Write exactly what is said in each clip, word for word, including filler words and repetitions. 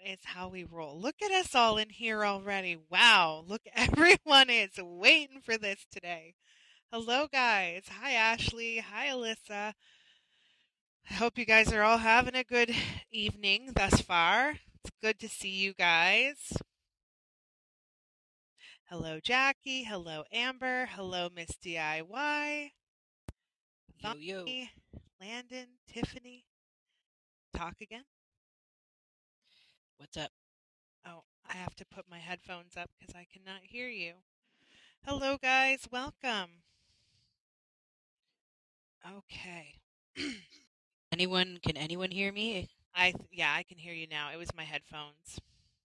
is how we roll. Look at us all in here already. Wow. Look, everyone is waiting for this today. Hello, guys. Hi, Ashley. Hi, Alyssa. I hope you guys are all having a good evening thus far. It's good to see you guys. Hello, Jackie. Hello, Amber. Hello, Miss D I Y. Yo, yo. Bonnie, Landon, Tiffany. Talk again. What's up? Oh, I have to put my headphones up because I cannot hear you. Hello, guys. Welcome. Okay. Anyone, can anyone hear me? I th- yeah, I can hear you now. It was my headphones.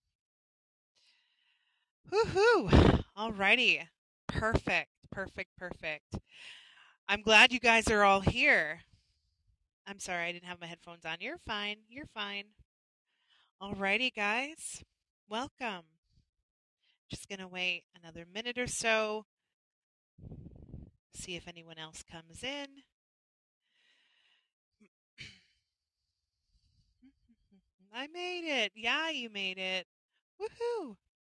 Woohoo! Alrighty. Perfect. Perfect. Perfect. I'm glad you guys are all here. I'm sorry I didn't have my headphones on. You're fine. You're fine. Alrighty, guys. Welcome. Just gonna wait another minute or so. See if anyone else comes in. I made it. Yeah, you made it. Woohoo!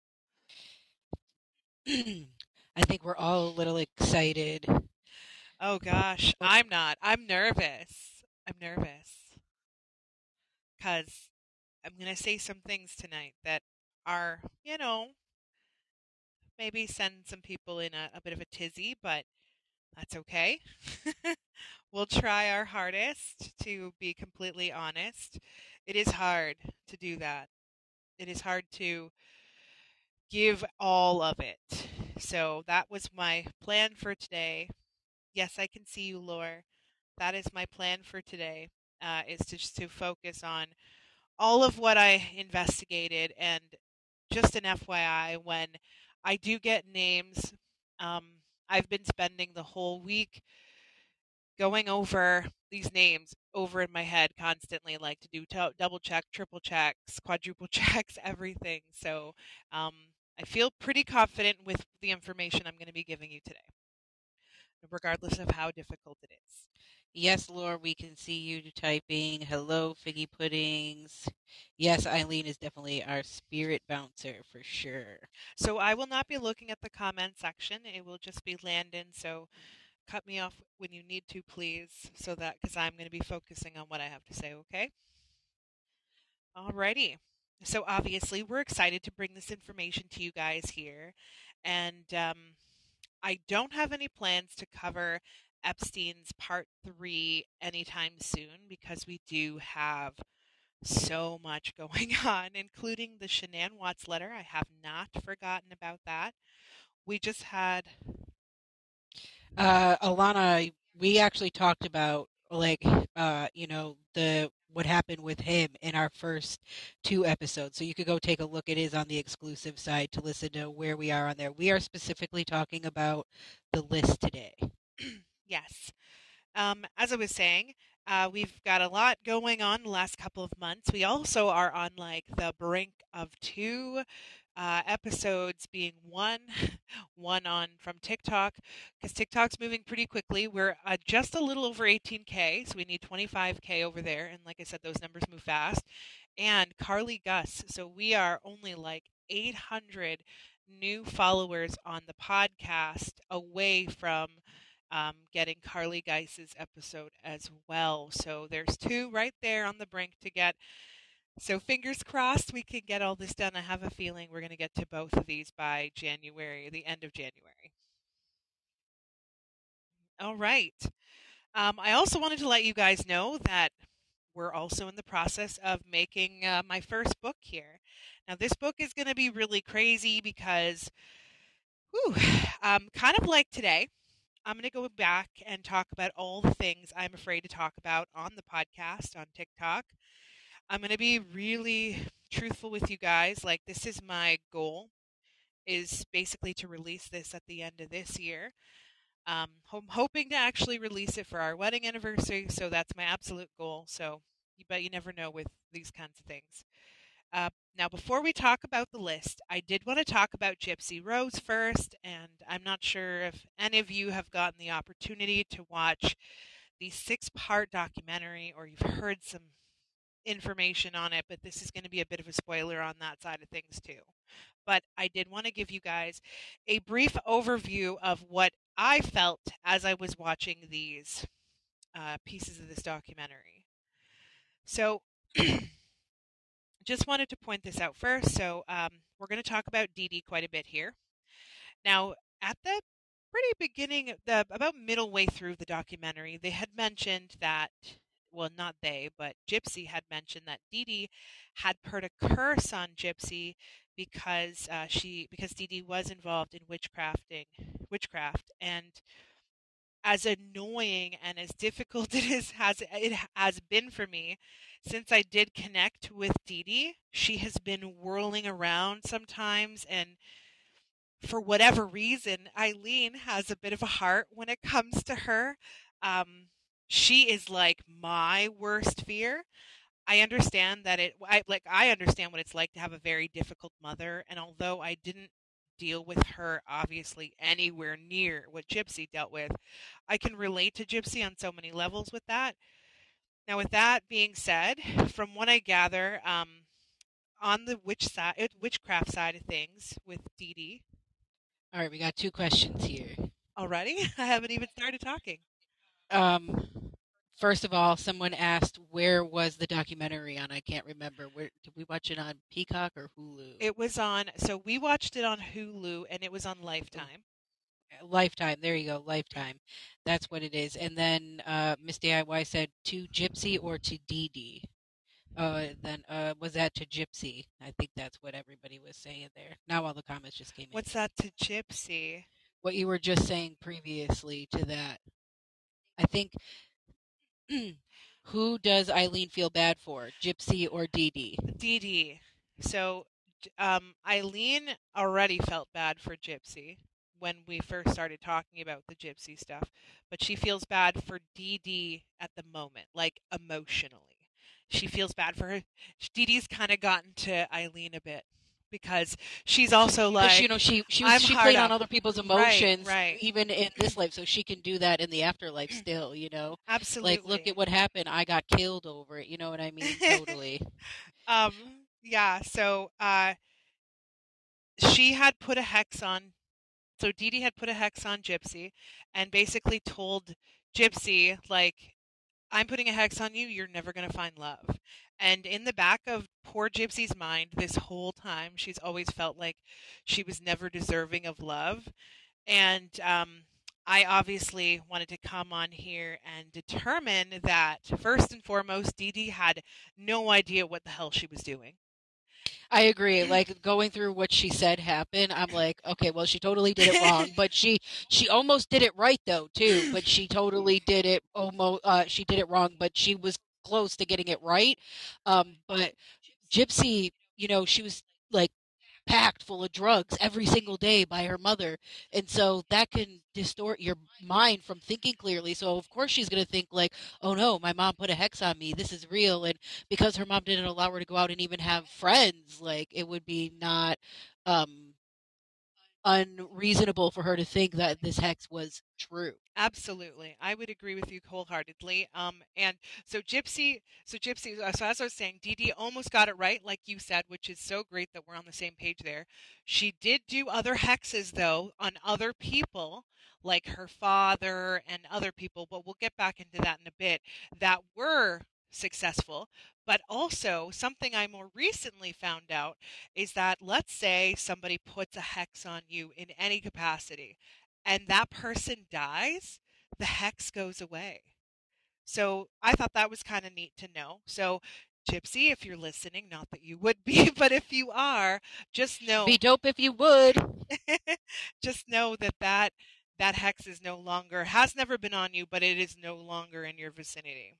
I think we're all a little excited. Oh gosh, What? I'm not. I'm nervous. I'm nervous because I'm going to say some things tonight that are, you know, maybe send some people in a, a bit of a tizzy, but that's okay. We'll try our hardest to be completely honest. It is hard to do that. It is hard to give all of it. So that was my plan for today. Yes, I can see you, Laura. That is my plan for today. Uh, is to just to focus on all of what I investigated. And just an F Y I, when I do get names, um, I've been spending the whole week going over these names over in my head constantly, like to do to- double check, triple checks, quadruple checks, everything. So um, I feel pretty confident with the information I'm going to be giving you today, regardless of how difficult it is. Yes, Laura, we can see you typing. Hello, Figgy Puddings. Yes, Eileen is definitely our spirit bouncer for sure. So I will not be looking at the comment section. It will just be Landon. So cut me off when you need to, please, so that because I'm going to be focusing on what I have to say, okay? Alrighty. So obviously, we're excited to bring this information to you guys here. And um, I don't have any plans to cover Epstein's part three anytime soon because we do have so much going on, including the Shanann Watts letter. I have not forgotten about that. We just had. Uh, Alana, we actually talked about like uh, you know, the what happened with him in our first two episodes. So you could go take a look. It is on the exclusive side to listen to where we are on there. We are specifically talking about the list today. Yes. Um, as I was saying, uh, we've got a lot going on the last couple of months. We also are on like the brink of two uh, episodes being one, one on from TikTok, because TikTok's moving pretty quickly. We're uh, just a little over eighteen K, so we need twenty-five K over there. And like I said, those numbers move fast. And Carly Gus, so we are only like eight hundred new followers on the podcast away from um, getting Carly Geis's episode as well. So there's two right there on the brink to get. So fingers crossed we can get all this done. I have a feeling we're going to get to both of these by January, the end of January. All right. Um, I also wanted to let you guys know that we're also in the process of making uh, my first book here. Now, this book is going to be really crazy because, whew, um, kind of like today, I'm going to go back and talk about all the things I'm afraid to talk about on the podcast on TikTok. I'm going to be really truthful with you guys. Like, this is my goal, is basically to release this at the end of this year. Um, I'm hoping to actually release it for our wedding anniversary, so that's my absolute goal. So, but you never know with these kinds of things. Uh, now, before we talk about the list, I did want to talk about Gypsy Rose first, and I'm not sure if any of you have gotten the opportunity to watch the six part documentary or you've heard some information on it, but this is going to be a bit of a spoiler on that side of things too. But I did want to give you guys a brief overview of what I felt as I was watching these uh, pieces of this documentary. So, just wanted to point this out first. So, um, we're going to talk about Dee Dee quite a bit here. Now, at the pretty beginning, the about middle way through the documentary, they had mentioned that, well, not they, but Gypsy had mentioned that Dee Dee had put a curse on Gypsy because uh, she because Dee Dee was involved in witchcrafting, witchcraft, and as annoying and as difficult it is has it has been for me since I did connect with Dee Dee, she has been whirling around sometimes, and for whatever reason, Eileen has a bit of a heart when it comes to her. Um, she is like my worst fear. I understand that it I like I understand what it's like to have a very difficult mother, and although I didn't deal with her obviously anywhere near what Gypsy dealt with, I can relate to Gypsy on so many levels with that. Now, with that being said, from what I gather, um, on the witch side, witchcraft side of things with Dee Dee, All right, we got two questions here. already, I haven't even started talking. Um, First of all, someone asked where was the documentary on? I can't remember. Where did we watch it on? Peacock or Hulu? It was on, so we watched it on Hulu and it was on Oh, Lifetime. Lifetime. There you go. Lifetime. That's what it is. And then uh, Miss D I Y said to Gypsy or to Dee Dee. Uh, then uh, was that to Gypsy? I think that's what everybody was saying there. Now all the comments just came in. What's that to Gypsy? What you were just saying previously to that. I think who does Eileen feel bad for, Gypsy or Dee Dee? Dee Dee. So, um, Eileen already felt bad for Gypsy when we first started talking about the Gypsy stuff, but she feels bad for Dee Dee at the moment, like emotionally. She feels bad for her. Dee Dee's kind of gotten to Eileen a bit because she's also Because like, you know she she was I'm she hard played up. on other people's Right, emotions right. even in this life, so she can do that in the afterlife still. You know, like look Absolutely. at what happened. I got killed over it. You know what I mean? Totally. um, yeah, so uh, she had put a hex on so Dee Dee had put a hex on Gypsy and basically told Gypsy, like, I'm putting a hex on you, you're never going to find love. And in the back of poor Gypsy's mind, this whole time, she's always felt like she was never deserving of love. And um, I obviously wanted to come on here and determine that, first and foremost, Dee Dee had no idea what the hell she was doing. I agree. Like going through what she said happened, I'm like, okay, well, she totally did it wrong, but she she almost did it right though too. But she totally did it almost. Uh, she did it wrong, but she was close to getting it right. Um, but Gypsy, you know, she was like packed full of drugs every single day by her mother. And so that can distort your mind from thinking clearly. So of course she's going to think like, "Oh no, my mom put a hex on me. This is real." And because her mom didn't allow her to go out and even have friends, like it would be not um unreasonable for her to think that this hex was true. Absolutely. I would agree with you wholeheartedly. Um, and so Gypsy, so Gypsy, uh, so as I was saying, Dee Dee almost got it right, like you said, which is so great that we're on the same page there. She did do other hexes, though, on other people, like her father and other people, but we'll get back into that in a bit, that were successful. But also, something I more recently found out is that let's say somebody puts a hex on you in any capacity and that person dies, the hex goes away. So I thought that was kind of neat to know. So, Gypsy, if you're listening, not that you would be, but if you are, just Be know, dope if you would. just know that that that hex is no longer has never been on you, but it is no longer in your vicinity.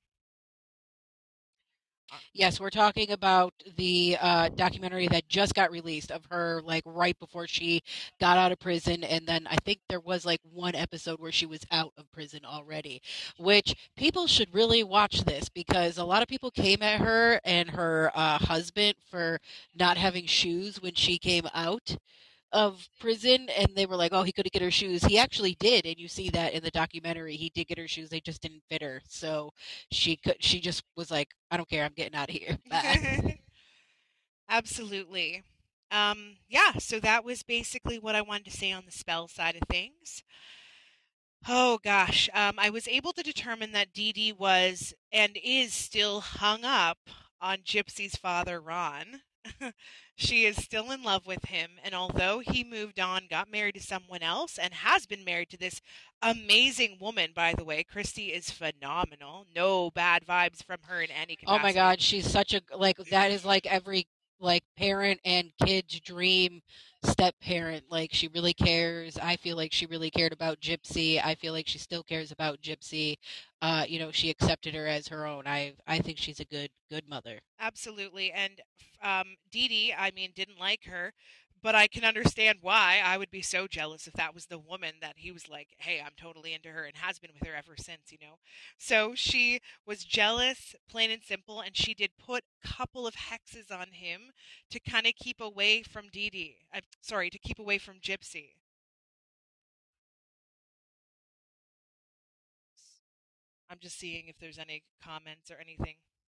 Uh, Yes, we're talking about the uh, documentary that just got released of her, like right before she got out of prison. And then I think there was like one episode where she was out of prison already, which people should really watch this because a lot of people came at her and her uh, husband for not having shoes when she came out. of prison, and they were like, "Oh, he could get her shoes." He actually did, and you see that in the documentary. He did get her shoes; they just didn't fit her, so she could. She just was like, "I don't care. I'm getting out of here. Bye." Absolutely. Um, yeah, so that was basically what I wanted to say on the spell side of things. Oh gosh, um, I was able to determine that Dee Dee was and is still hung up on Gypsy's father, Ron. She is still in love with him, and although he moved on, got married to someone else, and has been married to this amazing woman, by the way, Christy is phenomenal. No bad vibes from her in any Oh my capacity. God, she's such a like that is like every like parent and kid's dream step parent. Like she really cares. I feel like she really cared about Gypsy. I feel like she still cares about Gypsy. Uh, you know, she accepted her as her own. I I think she's a good good mother. Absolutely. And um, Dee Dee, I mean, didn't like her, but I can understand why. I would be so jealous if that was the woman that he was like, hey, I'm totally into her and has been with her ever since, you know? So she was jealous, plain and simple, and she did put a couple of hexes on him to kind of keep away from Dee Dee. I'm sorry, to keep away from Gypsy. I'm just seeing if there's any comments or anything.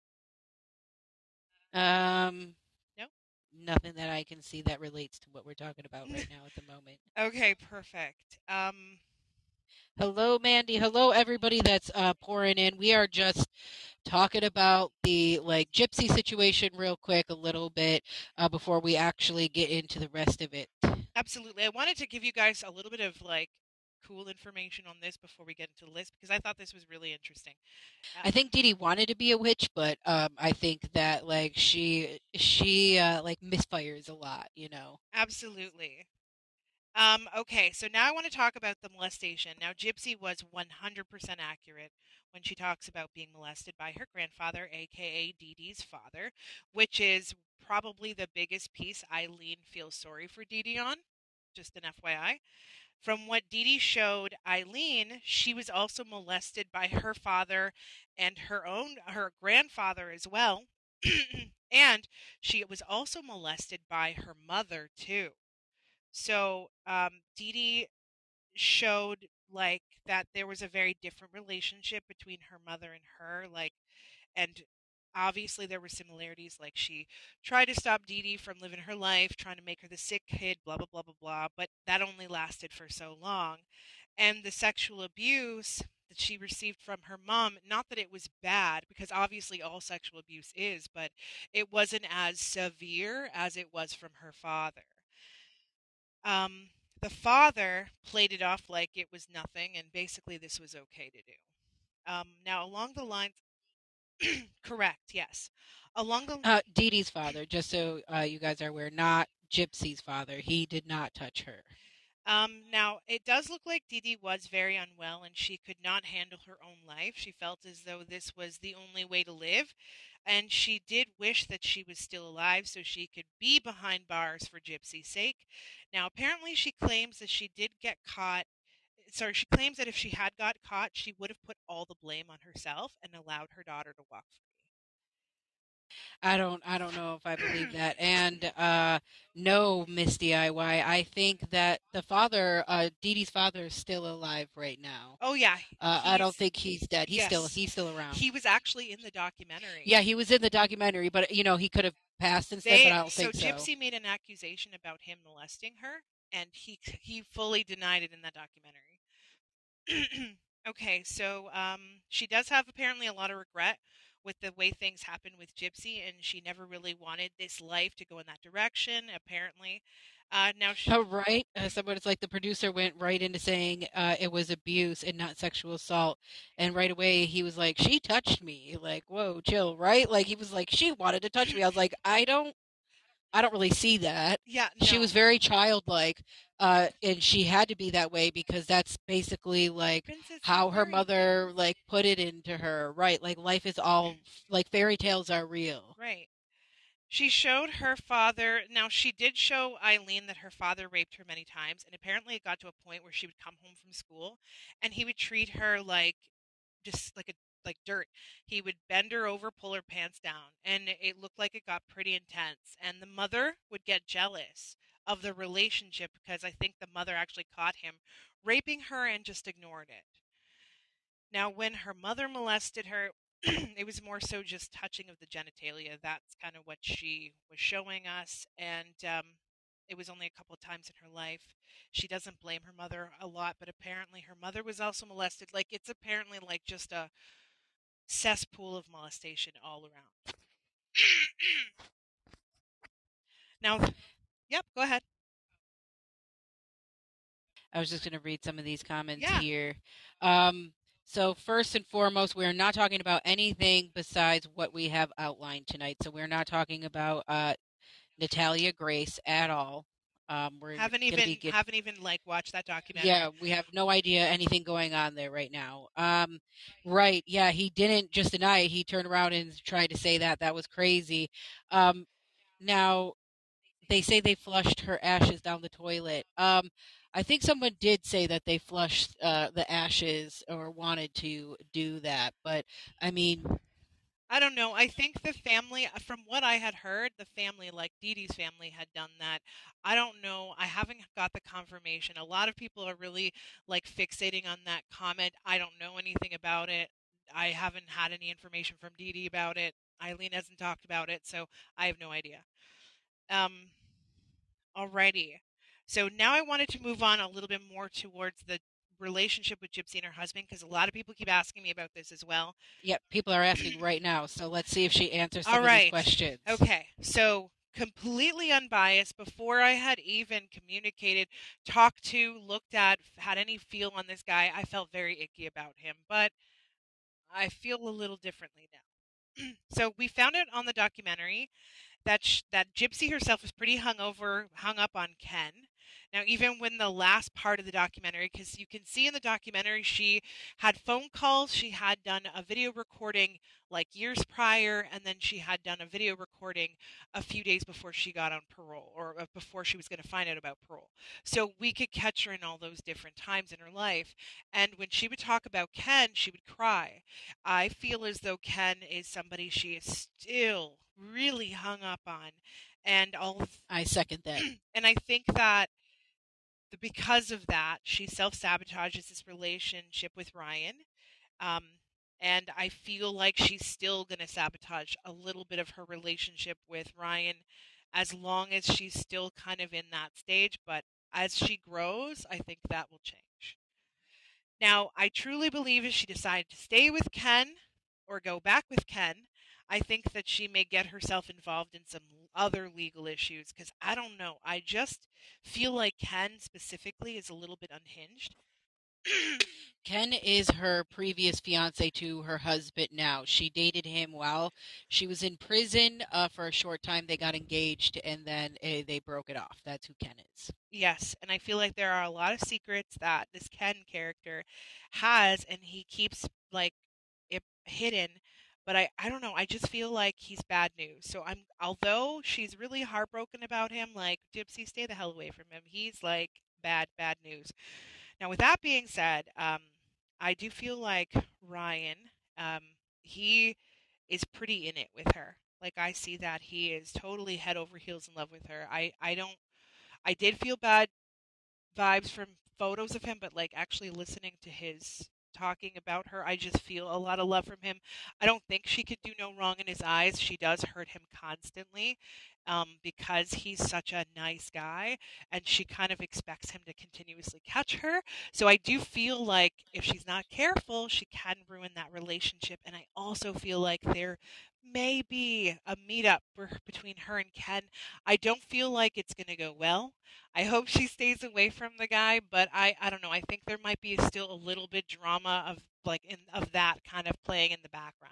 Um, No? Nothing that I can see that relates to what we're talking about right now at the moment. Okay, perfect. Um, Hello, Mandy. Hello, everybody that's uh, pouring in. We are just talking about the like gypsy situation real quick, a little bit uh, before we actually get into the rest of it. Absolutely. I wanted to give you guys a little bit of like cool information on this before we get into the list because I thought this was really interesting. Uh, I think Dee Dee wanted to be a witch, but um, I think that like she she uh, like misfires a lot, you know. absolutely. Um, okay, so now I want to talk about the molestation. Now, Gypsy was one hundred percent accurate when she talks about being molested by her grandfather, aka Dee Dee's father, which is probably the biggest piece Eileen feels sorry for Dee Dee on. Just an F Y I. From what Dee Dee showed Eileen, she was also molested by her father and her own her grandfather as well. And she was also molested by her mother too. So um, Dee Dee showed like that there was a very different relationship between her mother and her, like, and obviously there were similarities. Like she tried to stop Dee Dee from living her life, trying to make her the sick kid, blah blah blah blah blah. But that only lasted for so long, and the sexual abuse that she received from her mom, not that it was bad because obviously all sexual abuse is, but it wasn't as severe as it was from her father. um, the father played it off like it was nothing, and basically this was okay to do. Um, now, along the lines, correct, yes, along the Uh, Dee Dee's father, just so uh, you guys are aware, not Gypsy's father. He did not touch her. um, now it does look like Dee Dee was very unwell, and she could not handle her own life. She felt as though this was the only way to live, and she did wish that she was still alive so she could be behind bars for Gypsy's sake. Now, apparently, she claims that she did get caught. Sorry, she claims that if she had got caught, she would have put all the blame on herself and allowed her daughter to walk I don't I don't know if I believe free. that. And uh no, Miss D I Y. I think that the father, uh Dee Dee's father is still alive right now. Oh yeah, Uh I don't he's think he's dead. He's still yes, he's still around. he was actually in the documentary. Yeah, he was in the documentary, but you know, he could have passed instead, but They I don't so think so. Gypsy made an accusation about him molesting her, and he he fully denied it in that documentary. Okay, so um, she does have apparently a lot of regret with the way things happened with Gypsy, and she never really wanted this life to go in that direction. Apparently, uh, now she, Oh, right. Uh, someone's like the producer went right into saying uh, it was abuse and not sexual assault, and right away he was like, "She touched me." Like, whoa, chill, right? Like he was like, "She wanted to touch me." I was like, "I don't, I don't really see that." yeah, She was no, very childlike, uh, and she had to be that way because that's basically like Princess and how her Fairy mother Tales, like put it into her, right? Like life is all like fairy tales are real. right? She showed her father. Now, she did show Eileen that her father raped her many times, and apparently it got to a point where she would come home from school and he would treat her like just like a like dirt. He would bend her over, pull her pants down, and it looked like it got pretty intense. And the mother would get jealous of the relationship because I think the mother actually caught him raping her and just ignored it. Now, when her mother molested her, it was more so just touching of the genitalia. That's kind of what she was showing us. And um, it was only a couple of times in her life. She doesn't blame her mother a lot, but apparently her mother was also molested. Like, it's apparently like just a cesspool of molestation all around. Now, yep, go ahead. I was just going to read some of these comments Yeah. here. Um, so first and foremost, we're not talking about anything besides what we have outlined tonight. So we're not talking about uh, Natalia Grace at all. Um, we're Haven't going to even be get, haven't even like watched that documentary. yeah, we have no idea anything going on there right now. Um, right, yeah, he didn't just deny it. He turned around and tried to say that. That was crazy. Um, now, they say they flushed her ashes down the toilet. Um, I think someone did say that they flushed uh, the ashes or wanted to do that, but I mean, I don't know. I think the family, uh, from what I had heard, the family, like Dee Dee's family, had done that. I don't know. I haven't got the confirmation. A lot of people are really like fixating on that comment. I don't know anything about it. I haven't had any information from Dee Dee about it. Eileen hasn't talked about it, so I have no idea. Um, Alrighty. So now I wanted to move on a little bit more towards the relationship with Gypsy and her husband because a lot of people keep asking me about this as well. yeah, people are asking right now, so let's see if she answers All some of these right. questions. Okay. So completely unbiased before I had even communicated, talked to, looked at, had any feel on this guy, I felt very icky about him, but I feel a little differently now. So we found it on the documentary that sh- that Gypsy herself was pretty hung over, hung up on Ken. Now, even when the last part of the documentary, because you can see in the documentary, she had phone calls, she had done a video recording like years prior, and then she had done a video recording a few days before she got on parole, or uh, before she was going to find out about parole. So we could catch her in all those different times in her life. And when she would talk about Ken, she would cry. I feel as though Ken is somebody she is still really hung up on, and all. I second that. And I think that because of that, she self sabotages this relationship with Ryan. Um, and I feel like she's still going to sabotage a little bit of her relationship with Ryan as long as she's still kind of in that stage. But as she grows, I think that will change. Now, I truly believe if she decided to stay with Ken or go back with Ken, I think that she may get herself involved in some other legal issues because I don't know. I just feel like Ken specifically is a little bit unhinged. Ken is her previous fiance to her husband now. She dated him while she was in prison uh, for a short time. They got engaged and then uh, they broke it off. That's who Ken is. Yes, and I feel like there are a lot of secrets that this Ken character has, and he keeps like it hidden. But I, I don't know. I just feel like he's bad news. So I'm, although she's really heartbroken about him, like Gypsy, stay the hell away from him. He's like bad, bad news. Now, with that being said, um, I do feel like Ryan, um, he is pretty in it with her. Like I see that he is totally head over heels in love with her. I, I don't I did feel bad vibes from photos of him, but like actually listening to his talking about her, I just feel a lot of love from him. I don't think she could do no wrong in his eyes. She does hurt him constantly um, because he's such a nice guy, and she kind of expects him to continuously catch her. So I do feel like if she's not careful, she can ruin that relationship. And I also feel like there may be a meetup for, between her and Ken. I don't feel like it's going to go well. I hope she stays away from the guy, but I I don't know. I think there might be still a little bit drama of like in of that kind of playing in the background.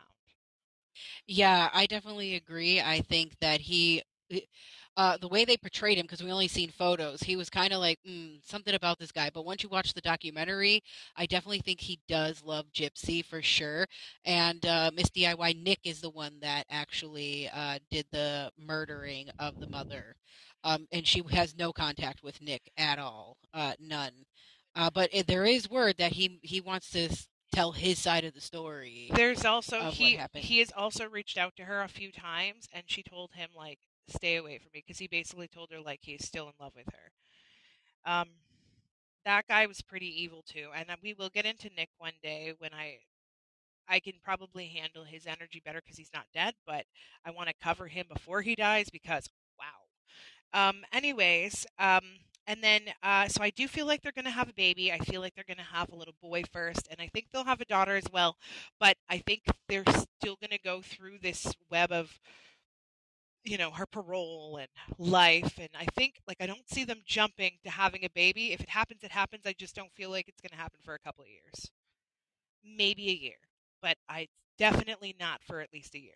Yeah, I definitely agree. I think that he, uh, the way they portrayed him, because we only seen photos, he was kind of like mm, something about this guy. But once you watch the documentary, I definitely think he does love Gypsy for sure. And uh, Miss D I Y Nick is the one that actually uh, did the murdering of the mother, um, and she has no contact with Nick at all, uh, none. Uh, but it, there is word that he he wants to s- tell his side of the story There's also of what he happened. he has also reached out to her a few times, and she told him like stay away from me, because he basically told her like he's still in love with her. Um, that guy was pretty evil too, and uh, we will get into Nick one day when I I can probably handle his energy better because he's not dead, but I want to cover him before he dies because wow. Um, anyways, um, and then uh, so I do feel like they're going to have a baby. I feel like they're going to have a little boy first, and I think they'll have a daughter as well. But I think they're still going to go through this web of, you know, her parole and life. And I think, like, I don't see them jumping to having a baby. If it happens, it happens. I just don't feel like it's going to happen for a couple of years, maybe a year, but I definitely not for at least a year.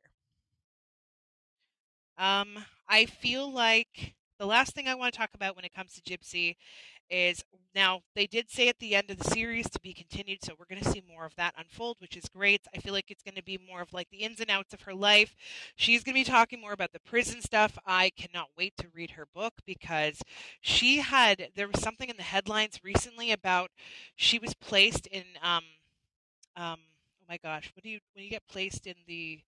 Um, I feel like the last thing I want to talk about when it comes to Gypsy is, now they did say at the end of the series to be continued, so we're going to see more of that unfold, which is great. I feel like it's going to be more of like the ins and outs of her life. She's going to be talking more about the prison stuff. I cannot wait to read her book, because she had, there was something in the headlines recently about, she was placed in um um oh my gosh, what do you, when you get placed in the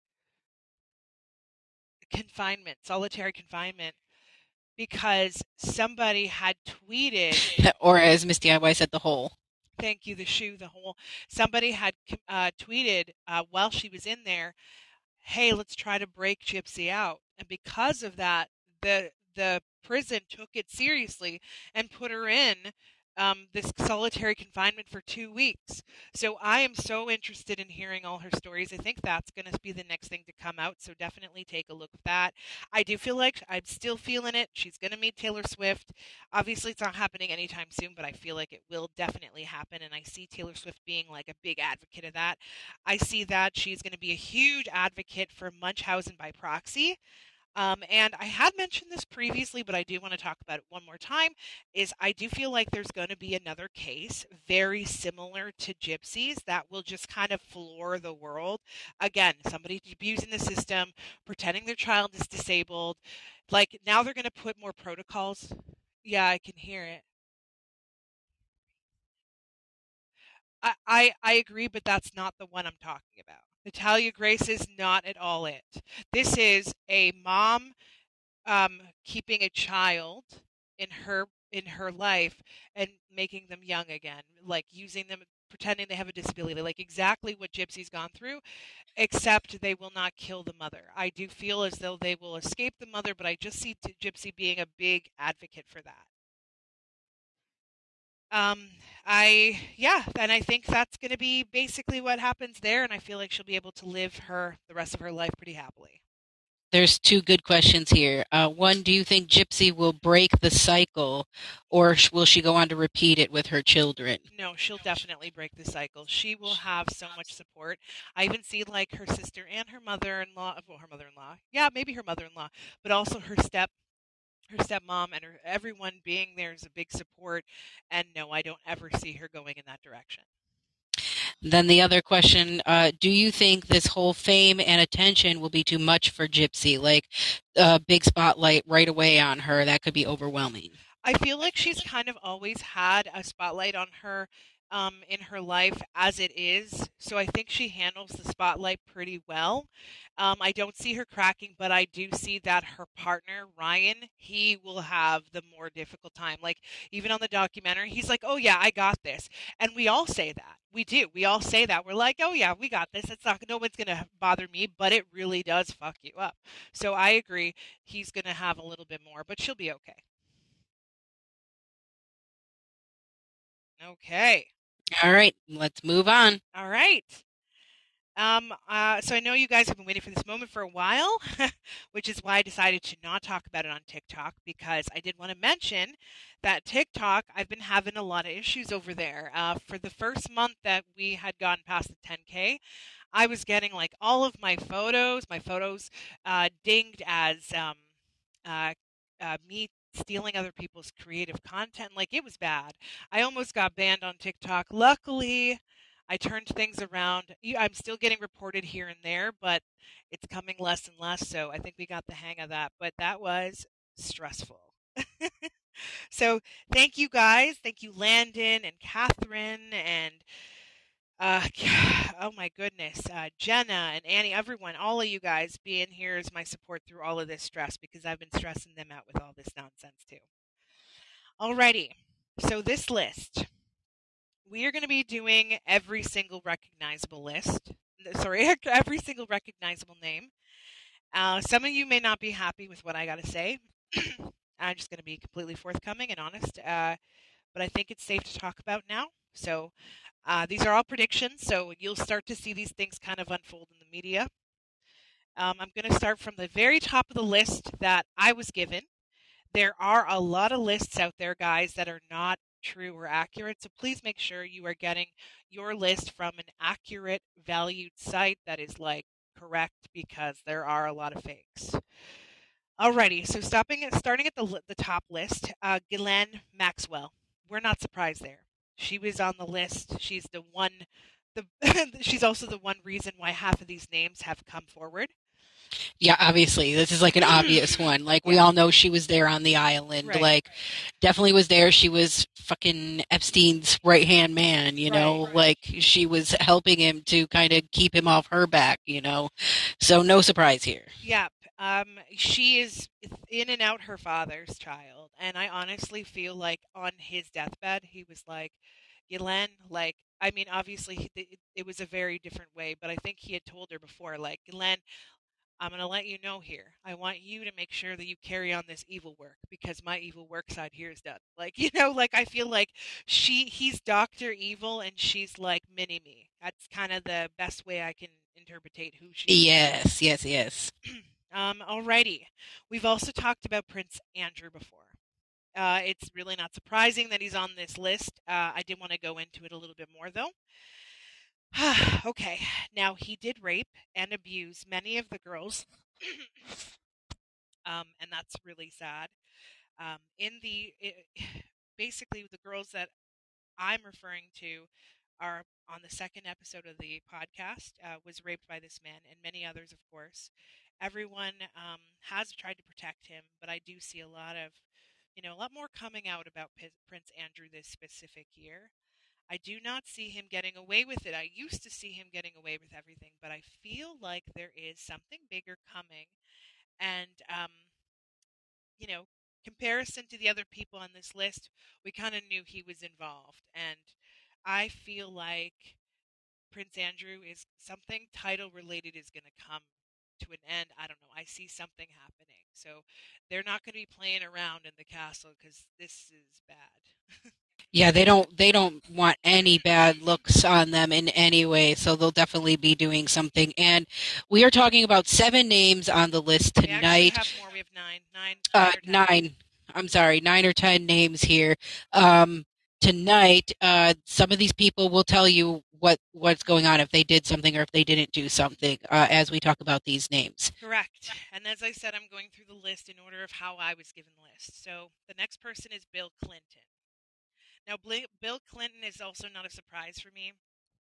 confinement, solitary confinement, because somebody had tweeted, Or as Miss D I Y said, the hole. thank you, the shoe, the whole, somebody had uh, tweeted uh, while she was in there, hey, let's try to break Gypsy out. And because of that, the the prison took it seriously and put her in um, this solitary confinement for two weeks. So I am so interested in hearing all her stories. I think that's going to be the next thing to come out. So definitely take a look at that. I do feel like I'm still feeling it. She's going to meet Taylor Swift. Obviously, it's not happening anytime soon, but I feel like it will definitely happen. And I see Taylor Swift being like a big advocate of that. I see that she's going to be a huge advocate for Munchausen by proxy. Um, and I had mentioned this previously, but I do want to talk about it one more time, is I do feel like there's going to be another case very similar to Gypsy's that will just kind of floor the world. Again, somebody abusing the system, pretending their child is disabled. Like, now they're going to put more protocols. Yeah, I can hear it. I, I, I agree, but that's not the one I'm talking about. Natalia Grace is not at all it. This is a mom um, keeping a child in her in her life and making them young again, like using them, pretending they have a disability, like exactly what Gypsy's gone through, except they will not kill the mother. I do feel as though they will escape the mother, but I just see T- Gypsy being a big advocate for that. Um, I yeah, and I think that's going to be basically what happens there, and I feel like she'll be able to live her the rest of her life pretty happily. There's two good questions here. Uh, one, do you think Gypsy will break the cycle, or sh- will she go on to repeat it with her children? No, she'll definitely break the cycle. She will have so much support. I even see like her sister and her mother-in-law, well, her mother-in-law, yeah, maybe her mother-in-law, but also her step, her stepmom, and her, everyone being there is a big support. And no, I don't ever see her going in that direction. Then the other question, uh, do you think this whole fame and attention will be too much for Gypsy? Like a big spotlight right away on her, that could be overwhelming. I feel like she's kind of always had a spotlight on her um, in her life as it is. So I think she handles the spotlight pretty well. Um, I don't see her cracking, but I do see that her partner, Ryan, he will have the more difficult time. Like, even on the documentary, he's like, oh, yeah, I got this. And we all say that. We do. We all say that. We're like, oh, yeah, we got this. It's not, no one's going to bother me, but it really does fuck you up. So I agree. He's going to have a little bit more, but she'll be okay. Okay. All right, let's move on. All right. Um, uh, so I know you guys have been waiting for this moment for a while, which is why I decided to not talk about it on TikTok, because I did want to mention that TikTok, I've been having a lot of issues over there. Uh, for the first month that we had gone past the ten K, I was getting like all of my photos, my photos uh, dinged as um, uh, uh, me stealing other people's creative content. Like, it was bad. I almost got banned on TikTok. Luckily, I turned things around. I'm still getting reported here and there, but it's coming less and less. So I think we got the hang of that. But that was stressful. So thank you guys. Thank you, Landon and Catherine and Uh, oh my goodness, uh, Jenna and Annie, everyone, all of you guys being here is my support through all of this stress because I've been stressing them out with all this nonsense too. Alrighty, so this list, we are going to be doing every single recognizable list. Sorry, every single recognizable name. Uh, some of you may not be happy with what I got to say. I'm just going to be completely forthcoming and honest, uh, but I think it's safe to talk about now. So uh, these are all predictions, so you'll start to see these things kind of unfold in the media. Um, I'm going to start from the very top of the list that I was given. There are a lot of lists out there, guys, that are not true or accurate. So please make sure you are getting your list from an accurate, valued site that is like correct because there are a lot of fakes. Alrighty, so stopping at starting at the the top list, uh, Ghislaine Maxwell. We're not surprised there. She was on the list. She's the one. The she's also the one reason why half of these names have come forward. Yeah, obviously, this is like an obvious one. Like, we Yeah. all know she was there on the island. Right. Like, definitely was there. She was fucking Epstein's right-hand man, you know? Right. Like, she was helping him to kind of keep him off her back, you know? So, no surprise here. Yep. Um, she is in and out her father's child, and I honestly feel like on his deathbed, he was like, "Ghislaine, like, I mean, obviously, he- it, it was a very different way, but I think he had told her before, like, Ghislaine, I'm going to let you know here. I want you to make sure that you carry on this evil work because my evil work side here is done." Like, you know, like I feel like she he's Doctor Evil and she's like mini me. That's kind of the best way I can interpretate who she is. Yes, yes, yes. Um, alrighty. We've also talked about Prince Andrew before. Uh, it's really not surprising that he's on this list. Uh, I did want to go into it a little bit more, though. Okay, now he did rape and abuse many of the girls, um, and that's really sad. Um, in the it, basically the girls that I'm referring to are on the second episode of the podcast uh, was raped by this man and many others, of course. Everyone um, has tried to protect him, but I do see a lot of, you know, a lot more coming out about P- Prince Andrew this specific year. I do not see him getting away with it. I used to see him getting away with everything, but I feel like there is something bigger coming. And um, you know, comparison to the other people on this list, we kind of knew he was involved. And I feel like Prince Andrew is something title related is going to come to an end. I don't know. I see something happening. So they're not going to be playing around in the castle because this is bad. Yeah, they don't they don't want any bad looks on them in any way, so they'll definitely be doing something. And we are talking about seven names on the list We actually tonight. have more. We have nine, nine, Uh, nine or ten. nine. I'm sorry, nine or ten names here. Um, tonight, uh, some of these people will tell you what what's going on if they did something or if they didn't do something. Uh, as we talk about these names. Correct. And as I said, I'm going through the list in order of how I was given the list. So the next person is Bill Clinton. Now, Bill Clinton is also not a surprise for me.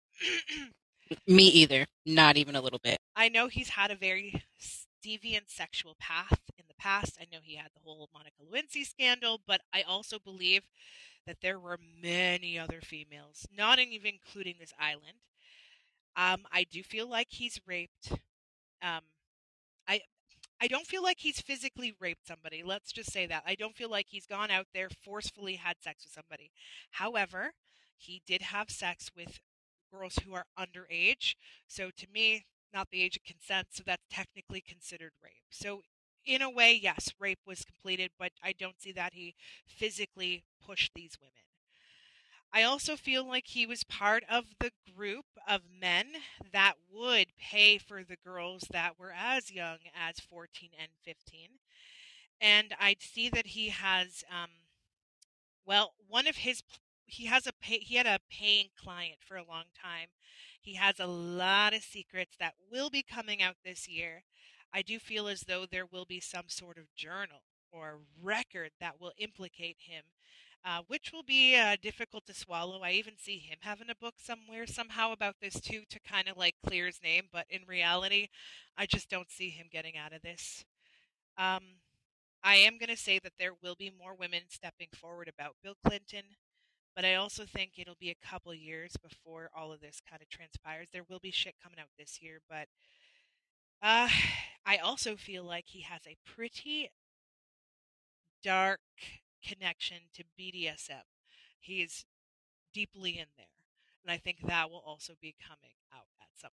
Me either. Not even a little bit. I know he's had a very deviant sexual path in the past. I know he had the whole Monica Lewinsky scandal, but I also believe that there were many other females, not even including this island. Um, I do feel like he's raped. Um, I I don't feel like he's physically raped somebody. Let's just say that. I don't feel like he's gone out there forcefully had sex with somebody. However, he did have sex with girls who are underage. So to me, not the age of consent, so that's technically considered rape. So in a way, yes, rape was completed, but I don't see that he physically pushed these women. I also feel like he was part of the group of men that would pay for the girls that were as young as fourteen and fifteen. And I see that he has, um, well, one of his, he has a pay, he had a paying client for a long time. He has a lot of secrets that will be coming out this year. I do feel as though there will be some sort of journal or record that will implicate him, uh, which will be uh, difficult to swallow. I even see him having a book somewhere somehow about this too to kind of like clear his name, but in reality, I just don't see him getting out of this. Um, I am going to say that there will be more women stepping forward about Bill Clinton, But I also think it'll be a couple years before all of this kind of transpires. There will be shit coming out this year, but uh, I also feel like he has a pretty dark connection to B D S M. He is deeply in there. And I think that will also be coming out at some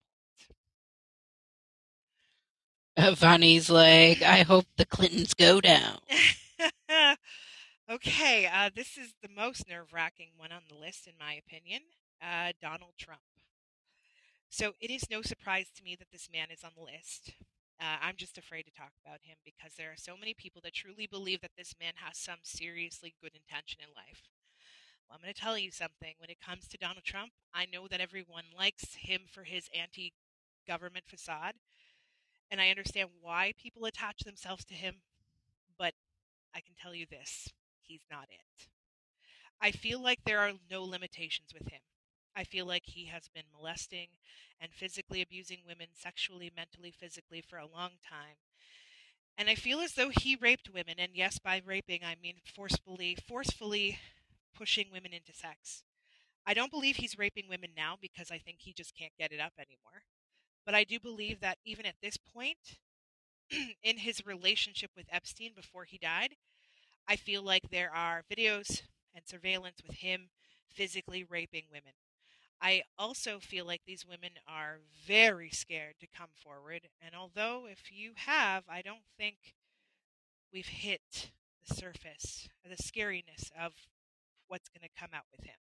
Uh, Vonnie's like, I hope the Clintons go down. point. Okay, uh, this is the most nerve wracking one on the list, in my opinion. Uh, Donald Trump. So it is no surprise to me that this man is on the list. Uh, I'm just afraid to talk about him because there are so many people that truly believe that this man has some seriously good intention in life. Well, I'm going to tell you something. When it comes to Donald Trump, I know that everyone likes him for his anti government facade, and I understand why people attach themselves to him, but I can tell you this, he's not it. I feel like there are no limitations with him. I feel like he has been molesting and physically abusing women sexually, mentally, physically for a long time. And I feel as though he raped women, and yes, by raping I mean forcefully forcefully pushing women into sex. I don't believe he's raping women now because I think he just can't get it up anymore. But I do believe that even at this point in his relationship with Epstein before he died, I feel like there are videos and surveillance with him physically raping women. I also feel like these women are very scared to come forward. And although if you have, I don't think we've hit the surface, the scariness of what's going to come out with him.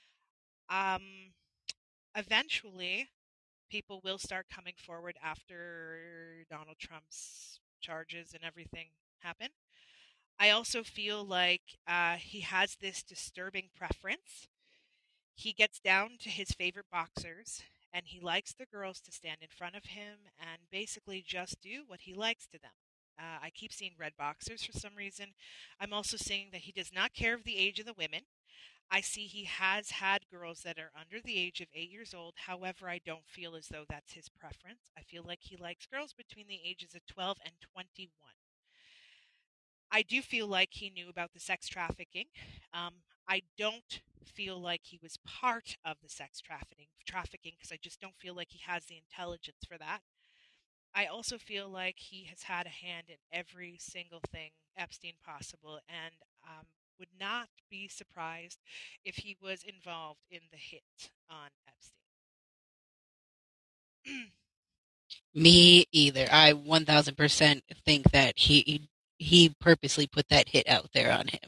Um, Eventually, people will start coming forward after Donald Trump's charges and everything happen. I also feel like uh, he has this disturbing preference. He gets down to his favorite boxers and he likes the girls to stand in front of him and basically just do what he likes to them. Uh, I keep seeing red boxers for some reason. I'm also seeing that he does not care of the age of the women. I see he has had girls that are under the age of eight years old. However, I don't feel as though that's his preference. I feel like he likes girls between the ages of twelve and twenty-one. I do feel like he knew about the sex trafficking. Um, I don't feel like he was part of the sex trafficking trafficking because I just don't feel like he has the intelligence for that. I also feel like he has had a hand in every single thing Epstein possible, and um, would not be surprised if he was involved in the hit on Epstein. Me either. I one thousand percent think that he he purposely put that hit out there on him.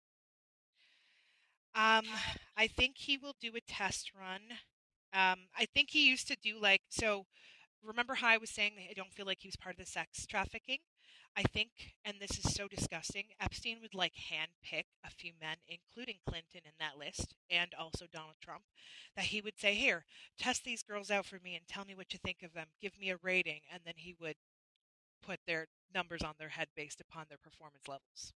um, I think he will do a test run. Um, I think he used to do like so. Remember how I was saying that I don't feel like he was part of the sex trafficking? I think, and this is so disgusting, Epstein would like handpick a few men, including Clinton in that list, and also Donald Trump, that he would say, here, test these girls out for me and tell me what you think of them. Give me a rating. And then he would put their numbers on their head based upon their performance levels.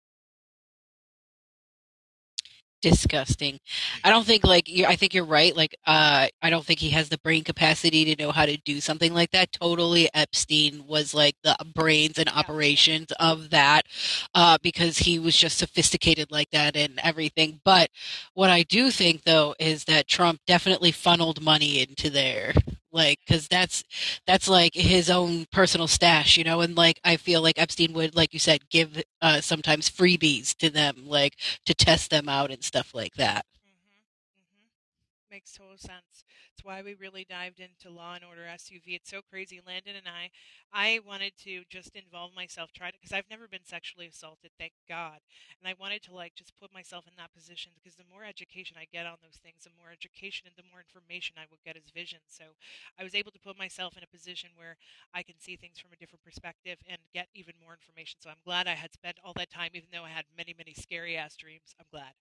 Disgusting. I don't think like you I think you're right. Like uh I don't think he has the brain capacity to know how to do something like that. Totally Epstein was like the brains and Yeah, yeah. operations of that uh because he was just sophisticated like that and everything. But what I do think though is that Trump definitely funneled money into there. Like cuz that's that's like his own personal stash, you know, and like I feel like Epstein would like you said give uh sometimes freebies to them like to test them out and stuff like that. Mhm. Mhm. Makes total sense. It's why we really dived into Law and Order S U V. It's so crazy. Landon and I, I wanted to just involve myself, try to, because I've never been sexually assaulted, thank God. And I wanted to like just put myself in that position because the more education I get on those things, the more education and the more information I will get as vision. So I was able to put myself in a position where I can see things from a different perspective and get even more information. So I'm glad I had spent all that time, even though I had many, many scary ass dreams. I'm glad.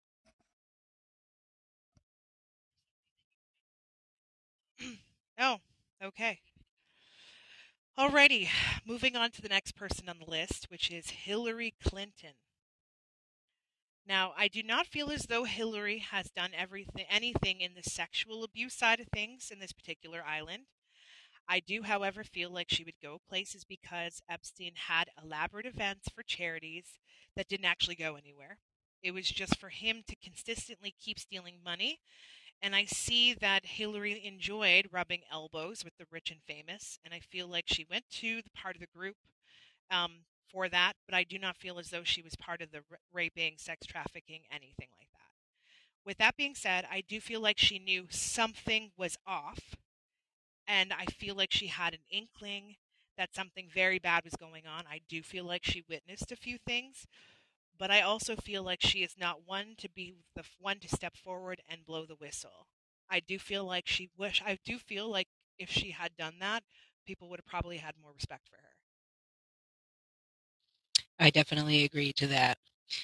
Oh, okay. Alrighty, moving on to the next person on the list, which is Hillary Clinton. Now, I do not feel as though Hillary has done everything, anything in the sexual abuse side of things in this particular island. I do, however, feel like she would go places because Epstein had elaborate events for charities that didn't actually go anywhere. It was just for him to consistently keep stealing money. And I see that Hillary enjoyed rubbing elbows with the rich and famous. And I feel like she went to the part of the group um, for that. But I do not feel as though she was part of the r- raping, sex trafficking, anything like that. With that being said, I do feel like she knew something was off. And I feel like she had an inkling that something very bad was going on. I do feel like she witnessed a few things, but I also feel like she is not one to be the f- one to step forward and blow the whistle. I do feel like she wish I do feel like if she had done that, people would have probably had more respect for her. I definitely agree to that.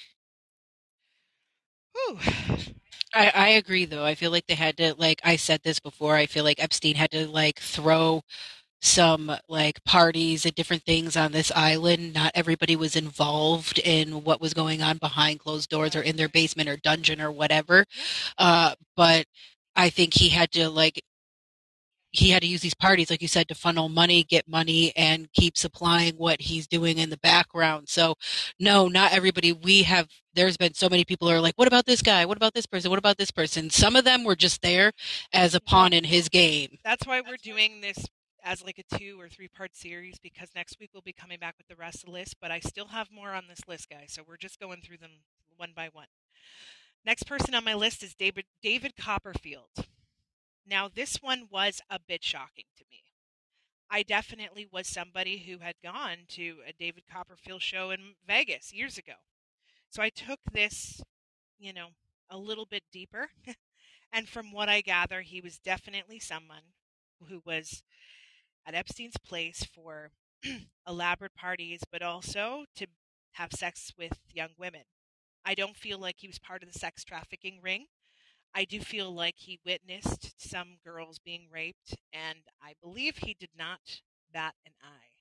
Whew. I, I agree though. I feel like they had to, like I said this before, I feel like Epstein had to like throw some like parties and different things on this island. Not everybody was involved in what was going on behind closed doors or Right. in their basement or dungeon or whatever. Yep. Uh, but I think he had to like he had to use these parties, like you said, to funnel money, get money, and keep supplying what he's doing in the background. So, no, not everybody. We have, there's been so many people who are like, what about this guy? What about this person? What about this person? Some of them were just there as a pawn Well, in his game. that's why we're doing this as like a two or three part series because next week we'll be coming back with the rest of the list, but I still have more on this list, guys. So we're just going through them one by one. Next person on my list is David David Copperfield. Now, this one was a bit shocking to me. I definitely was somebody who had gone to a David Copperfield show in Vegas years ago. So I took this, you know, a little bit deeper. And from what I gather, he was definitely someone who was at Epstein's place for elaborate parties, but also to have sex with young women. I don't feel like he was part of the sex trafficking ring. I do feel like he witnessed some girls being raped, and I believe he did not bat an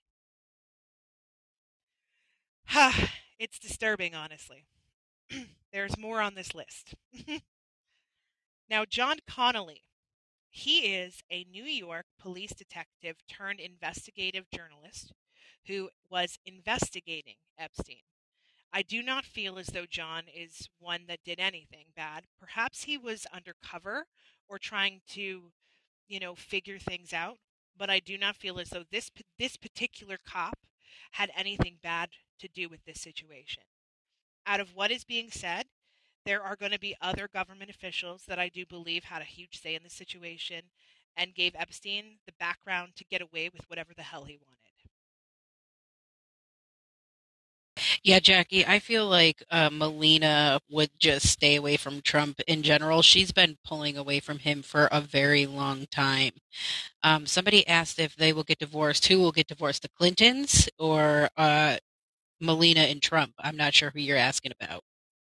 eye. It's disturbing, honestly. There's more on this list. Now, John Connolly. He is a New York police detective turned investigative journalist who was investigating Epstein. I do not feel as though John is one that did anything bad. Perhaps he was undercover or trying to, you know, figure things out, but I do not feel as though this this particular cop had anything bad to do with this situation. Out of what is being said, there are going to be other government officials that I do believe had a huge say in the situation and gave Epstein the background to get away with whatever the hell he wanted. Yeah, Jackie, I feel like uh, Melina would just stay away from Trump in general. She's been pulling away from him for a very long time. Um, somebody asked if they will get divorced. Who will get divorced, the Clintons or uh, Melina and Trump? I'm not sure who you're asking about.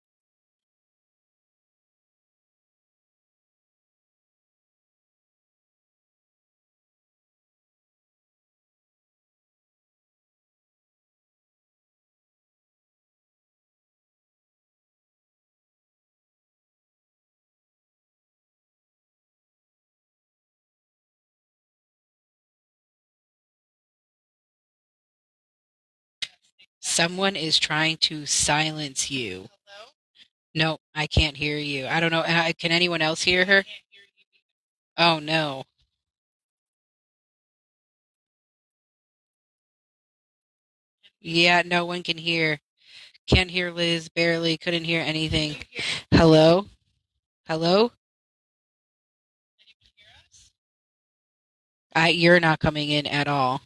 Someone is trying to silence you. No, I can't hear you. I don't know. uh, Can anyone else hear her? Oh, no. Yeah, no one can hear. Can't hear Liz, barely, couldn't hear anything. Hello? Hello? I, you're not coming in at all.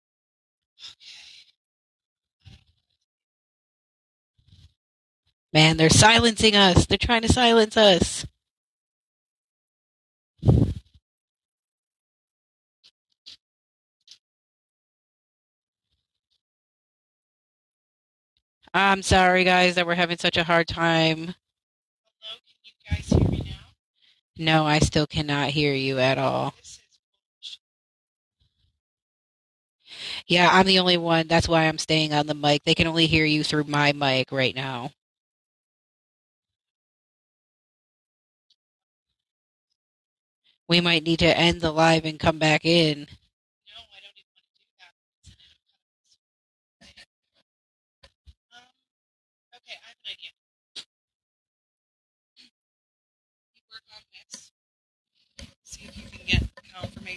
Man, they're silencing us. They're trying to silence us. I'm sorry, guys, that we're having such a hard time. No, I still cannot hear you at all. Yeah, I'm the only one. That's why I'm staying on the mic. They can only hear you through my mic right now. We might need to end the live and come back in.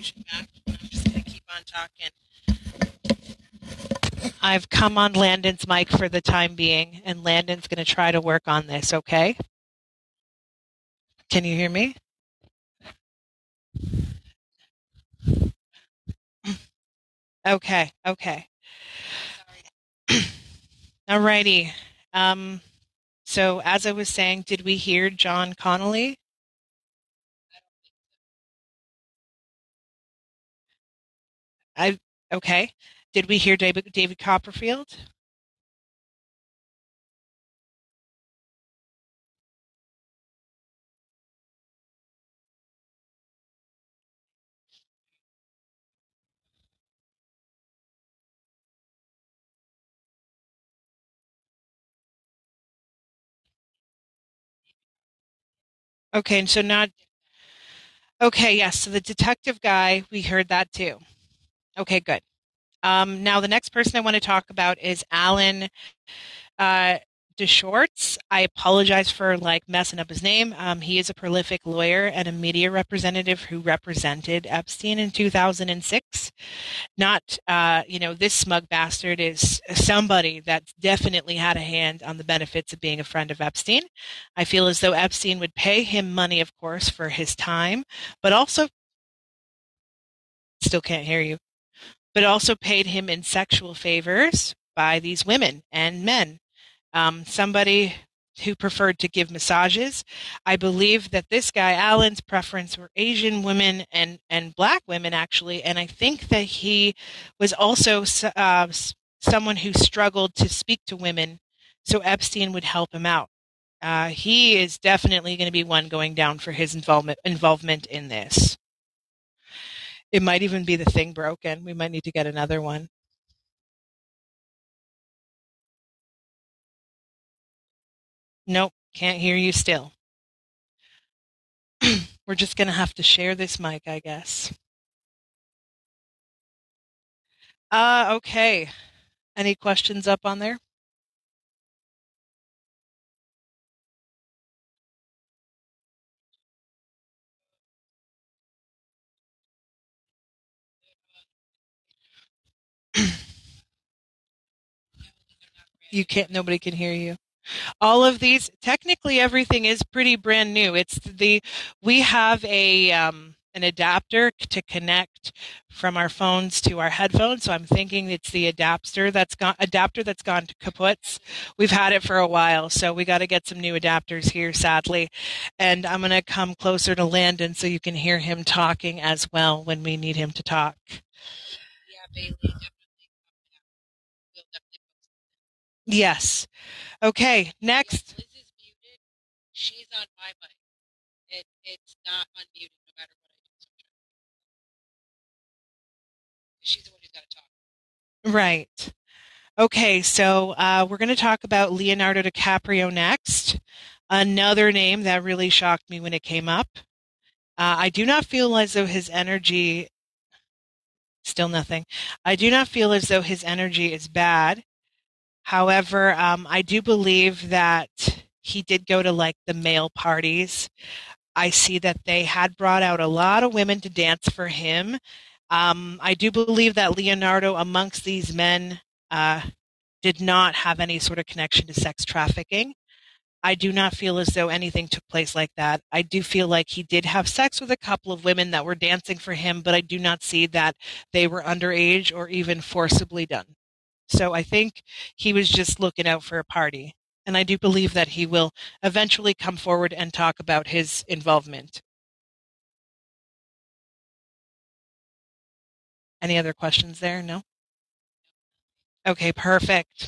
conversation back. I'm just going to keep on talking. I've come on Landon's mic for the time being, and Landon's going to try to work on this, okay? Can you hear me? Okay, okay. Alrighty. Um, so as I was saying, did we hear John Connolly? I okay. Did we hear David David Copperfield? Okay, and so not okay, yes, so the detective guy, we heard that too. Okay, good. Um, now the next person I want to talk about is Alan uh, Deschorts. I apologize for like messing up his name. Um, he is a prolific lawyer and a media representative who represented Epstein in two thousand six. Not, uh, you know, this smug bastard is somebody that definitely had a hand on the benefits of being a friend of Epstein. I feel as though Epstein would pay him money, of course, for his time, but also still can't hear you, but also paid him in sexual favors by these women and men. Um, somebody who preferred to give massages. I believe that this guy, Alan's preference were Asian women and, and black women, actually. And I think that he was also uh, someone who struggled to speak to women, so Epstein would help him out. Uh, he is definitely going to be one going down for his involvement involvement in this. It might even be the thing broken. We might need to get another one. Nope, can't hear you still. We're just going to have to share this mic, I guess. Uh, okay. Any questions up on there? You can't, nobody can hear you. All of these, technically everything is pretty brand new. It's the, we have a, um, an adapter to connect from our phones to our headphones. So I'm thinking it's the adapter that's gone, adapter that's gone to kaputs. We've had it for a while, so we got to get some new adapters here, sadly. And I'm going to come closer to Landon so you can hear him talking as well when we need him to talk. Yeah, Bailey, definitely. Yes. Okay, next. Liz is muted. She's on my mic. It, it's not unmuted no matter what I do. She's the one who's got to talk. Right. Okay, so uh, we're going to talk about Leonardo DiCaprio next. Another name that really shocked me when it came up. Uh, I do not feel as though his energy, still nothing. I do not feel as though his energy is bad. However, um, I do believe that he did go to like the male parties. I see that they had brought out a lot of women to dance for him. Um, I do believe that Leonardo, amongst these men, uh, did not have any sort of connection to sex trafficking. I do not feel as though anything took place like that. I do feel like he did have sex with a couple of women that were dancing for him, but I do not see that they were underage or even forcibly done. So I think he was just looking out for a party. And I do believe that he will eventually come forward and talk about his involvement. Any other questions there? No? Okay, perfect.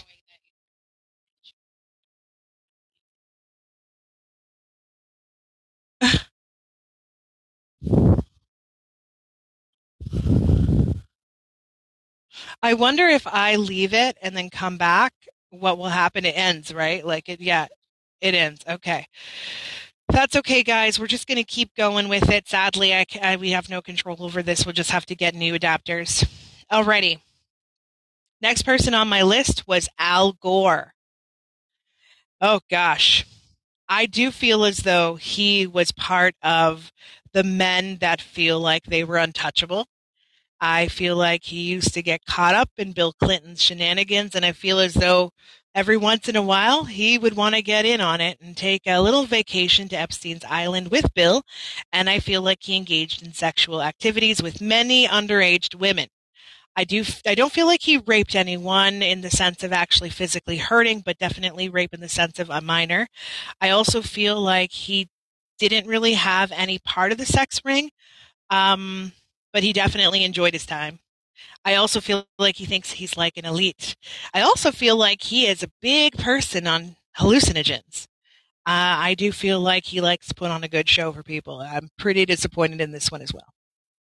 I wonder if I leave it and then come back, what will happen? It ends, right? Like it, yeah, it ends. Okay. That's okay, guys. We're just going to keep going with it. Sadly, I, I, we have no control over this. We'll just have to get new adapters. Alrighty. Next person on my list was Al Gore. Oh, gosh. I do feel as though he was part of the men that feel like they were untouchable. I feel like he used to get caught up in Bill Clinton's shenanigans, and I feel as though every once in a while he would want to get in on it and take a little vacation to Epstein's Island with Bill, and I feel like he engaged in sexual activities with many underage women. I do I don't feel like he raped anyone in the sense of actually physically hurting, but definitely rape in the sense of a minor. I also feel like he didn't really have any part of the sex ring, um, but he definitely enjoyed his time. I also feel like he thinks he's like an elite. I also feel like he is a big person on hallucinogens. Uh, I do feel like he likes to put on a good show for people. I'm pretty disappointed in this one as well.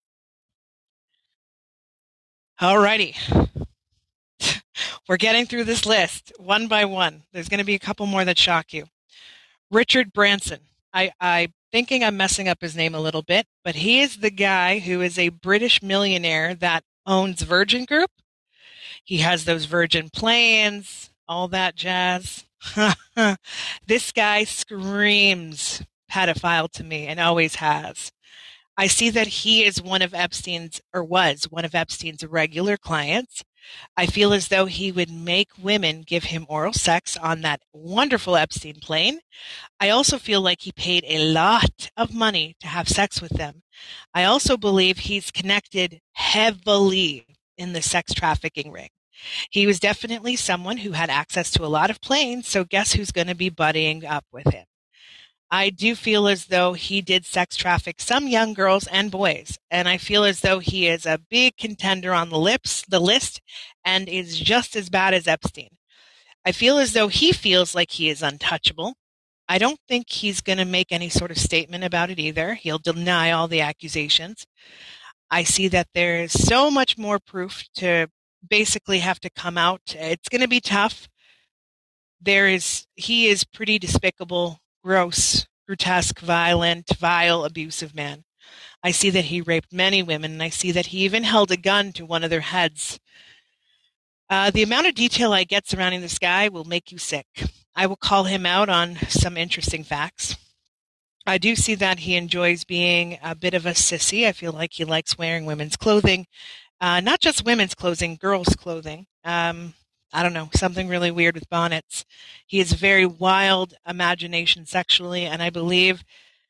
Alrighty. We're getting through this list one by one. There's going to be a couple more that shock you. Richard Branson. I, I'm thinking I'm messing up his name a little bit, but he is the guy who is a British millionaire that owns Virgin Group. He has those Virgin planes, all that jazz. This guy screams pedophile to me and always has. I see that he is one of Epstein's, or was one of Epstein's regular clients. I feel as though he would make women give him oral sex on that wonderful Epstein plane. I also feel like he paid a lot of money to have sex with them. I also believe he's connected heavily in the sex trafficking ring. He was definitely someone who had access to a lot of planes, so guess who's going to be buddying up with him? I do feel as though he did sex traffic some young girls and boys, and I feel as though he is a big contender on the lips, the list, and is just as bad as Epstein. I feel as though he feels like he is untouchable. I don't think he's going to make any sort of statement about it either. He'll deny all the accusations. I see that there is so much more proof to basically have to come out. It's going to be tough. There is, he is pretty despicable, gross, grotesque, violent, vile, abusive man. I see that he raped many women, and I see that he even held a gun to one of their heads. Uh, the amount of detail I get surrounding this guy will make you sick. I will call him out on some interesting facts. I do see that he enjoys being a bit of a sissy. I feel like he likes wearing women's clothing, uh, not just women's clothing, girls' clothing. Um, I don't know, something really weird with bonnets. He has a very wild imagination sexually, and I believe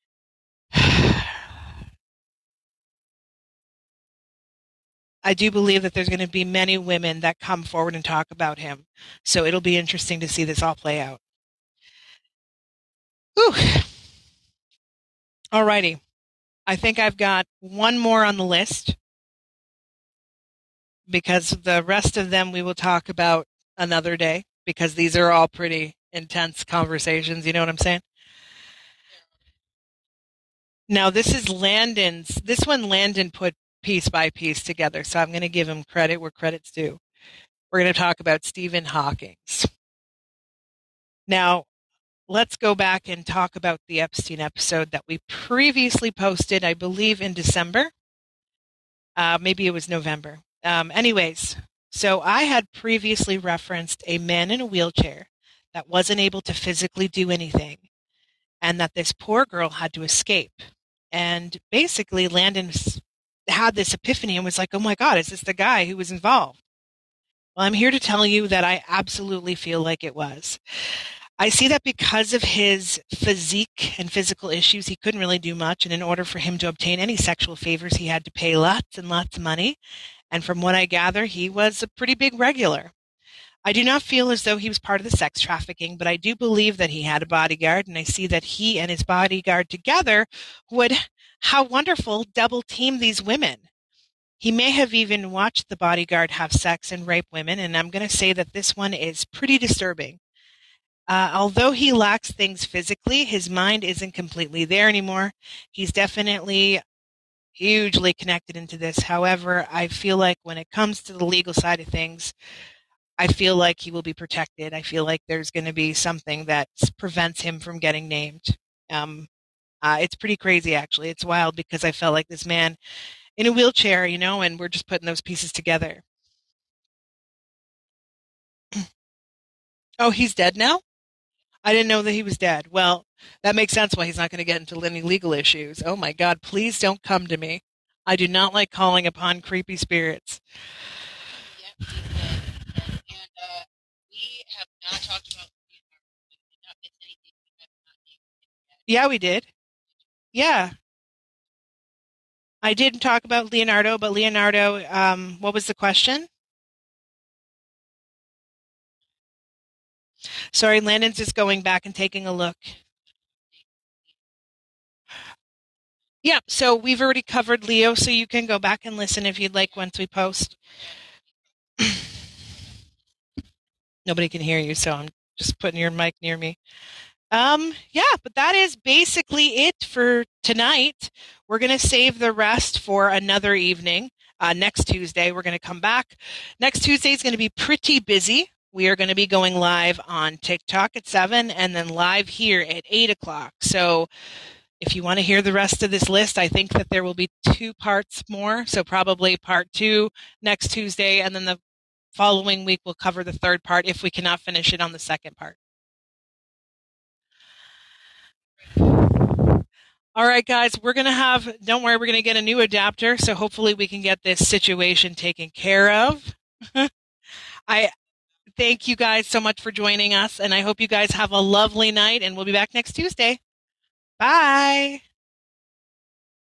I do believe that there's going to be many women that come forward and talk about him. So it'll be interesting to see this all play out. Whew. Alrighty. I think I've got one more on the list because the rest of them we will talk about another day because these are all pretty intense conversations. You know what I'm saying? Now, this is Landon's. This one Landon put piece by piece together, so I'm going to give him credit where credit's due. We're going to talk about Stephen Hawking. Now, let's go back and talk about the Epstein episode that we previously posted, I believe, in December. Uh, maybe it was November. Um, anyways, so I had previously referenced a man in a wheelchair that wasn't able to physically do anything, and that this poor girl had to escape. And basically, Landon had this epiphany and was like, oh my God, is this the guy who was involved? Well, I'm here to tell you that I absolutely feel like it was. I see that because of his physique and physical issues, he couldn't really do much. And in order for him to obtain any sexual favors, he had to pay lots and lots of money. And from what I gather, he was a pretty big regular. I do not feel as though he was part of the sex trafficking, but I do believe that he had a bodyguard, and I see that he and his bodyguard together would, how wonderful, double team these women. He may have even watched the bodyguard have sex and rape women, and I'm going to say that this one is pretty disturbing. Uh, although he lacks things physically, his mind isn't completely there anymore. He's definitely hugely connected into this. However, I feel like when it comes to the legal side of things, I feel like he will be protected. I feel like there's going to be something that prevents him from getting named. Um, uh, it's pretty crazy, actually. It's wild because I felt like this man in a wheelchair, you know, and we're just putting those pieces together. Oh, he's dead now? I didn't know that he was dead. Well, that makes sense why he's not going to get into any legal issues. Oh my God, please don't come to me. I do not like calling upon creepy spirits. Yep, he did. And, and uh, we have not talked about Leonardo. We did not miss anything. We have not named him yet. Yeah, we did. Yeah. I did talk about Leonardo, but Leonardo, um, what was the question? Sorry, Landon's just going back and taking a look. Yeah, so we've already covered Leo, so you can go back and listen if you'd like once we post. Nobody can hear you, so I'm just putting your mic near me. Um, yeah, but that is basically it for tonight. We're going to save the rest for another evening. Uh, next Tuesday, we're going to come back. Next Tuesday is going to be pretty busy. We are going to be going live on TikTok at seven and then live here at eight o'clock. So if you want to hear the rest of this list, I think that there will be two parts more. So probably part two next Tuesday, and then the following week we'll cover the third part if we cannot finish it on the second part. All right, guys, we're going to have, don't worry, we're going to get a new adapter. So hopefully we can get this situation taken care of. I thank you guys so much for joining us, and I hope you guys have a lovely night, and we'll be back next Tuesday. Bye.